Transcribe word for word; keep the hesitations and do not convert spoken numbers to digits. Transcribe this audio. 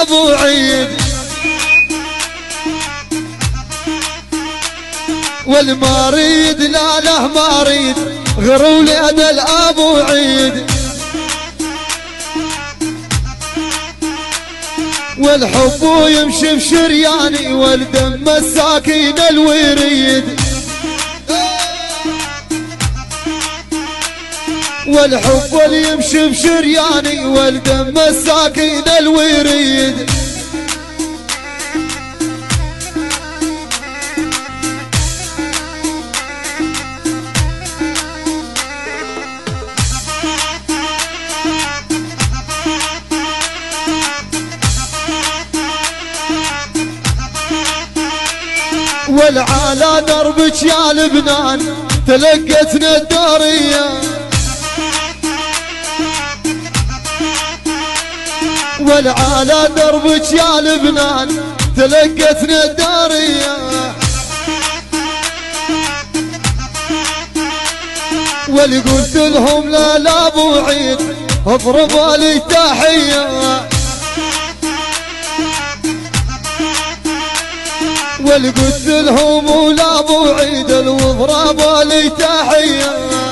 ابو عيد، والماريد لا له ماريد غير ولاد الابو عيد، والحب يمشي بشرياني والدم الساكين الوريد، والحب اللي يمشي بشرياني والدم الساكين الوريد. والعالى دربك يا لبنان تلقتنا الدارية، والعالى دربك يا لبنان تلقتنا الدارية، واللي قلت لهم لا لا ابو عيد اضربوا لي تحية، واللي قلت لهم لا ابو عيد اضربوا لي تحية.